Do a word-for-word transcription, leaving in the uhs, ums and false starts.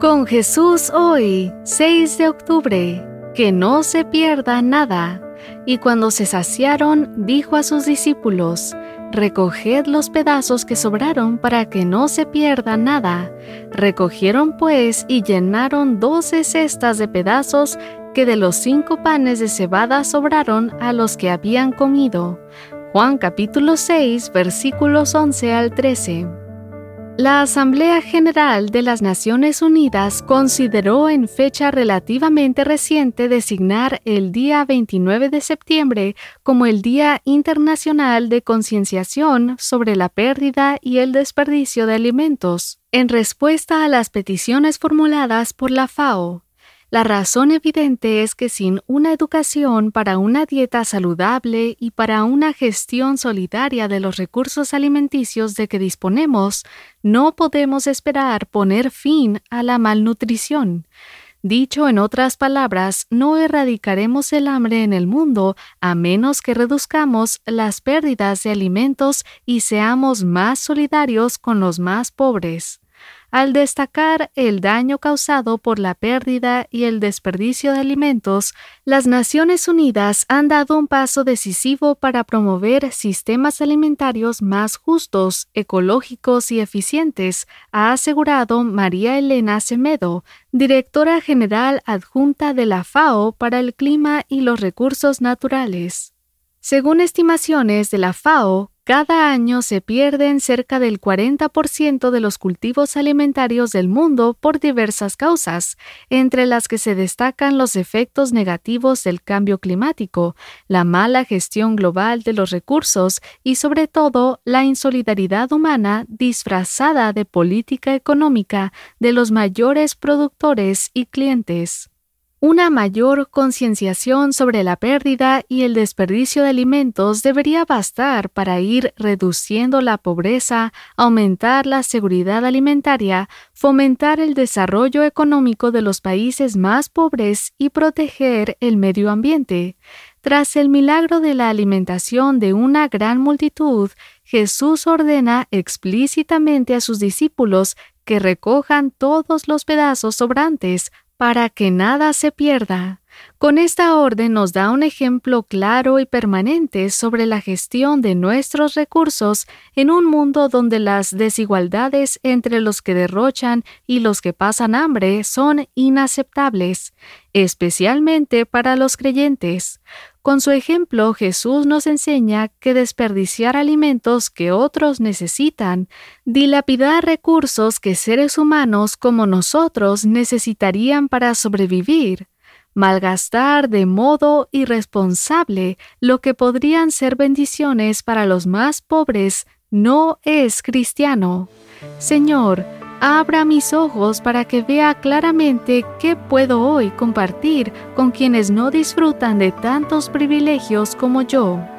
Con Jesús hoy, seis de octubre, que no se pierda nada. Y cuando se saciaron, dijo a sus discípulos: recoged los pedazos que sobraron para que no se pierda nada. Recogieron pues y llenaron doce cestas de pedazos que de los cinco panes de cebada sobraron a los que habían comido. Juan capítulo seis, versículos once al trece. La Asamblea General de las Naciones Unidas consideró en fecha relativamente reciente designar el día veintinueve de septiembre como el Día Internacional de Concienciación sobre la pérdida y el desperdicio de alimentos, en respuesta a las peticiones formuladas por la FAO. La razón evidente es que sin una educación para una dieta saludable y para una gestión solidaria de los recursos alimenticios de que disponemos, no podemos esperar poner fin a la malnutrición. Dicho en otras palabras, no erradicaremos el hambre en el mundo a menos que reduzcamos las pérdidas de alimentos y seamos más solidarios con los más pobres. Al destacar el daño causado por la pérdida y el desperdicio de alimentos, las Naciones Unidas han dado un paso decisivo para promover sistemas alimentarios más justos, ecológicos y eficientes, ha asegurado María Elena Semedo, directora general adjunta de la FAO para el Clima y los Recursos Naturales. Según estimaciones de la FAO, cada año se pierden cerca del cuarenta por ciento de los cultivos alimentarios del mundo por diversas causas, entre las que se destacan los efectos negativos del cambio climático, la mala gestión global de los recursos y, sobre todo, la insolidaridad humana disfrazada de política económica de los mayores productores y clientes. Una mayor concienciación sobre la pérdida y el desperdicio de alimentos debería bastar para ir reduciendo la pobreza, aumentar la seguridad alimentaria, fomentar el desarrollo económico de los países más pobres y proteger el medio ambiente. Tras el milagro de la alimentación de una gran multitud, Jesús ordena explícitamente a sus discípulos que recojan todos los pedazos sobrantes, para que nada se pierda. Con esta orden nos da un ejemplo claro y permanente sobre la gestión de nuestros recursos en un mundo donde las desigualdades entre los que derrochan y los que pasan hambre son inaceptables, especialmente para los creyentes. Con su ejemplo, Jesús nos enseña que desperdiciar alimentos que otros necesitan, dilapidar recursos que seres humanos como nosotros necesitarían para sobrevivir, malgastar de modo irresponsable lo que podrían ser bendiciones para los más pobres, no es cristiano. Señor, abra mis ojos para que vea claramente qué puedo hoy compartir con quienes no disfrutan de tantos privilegios como yo.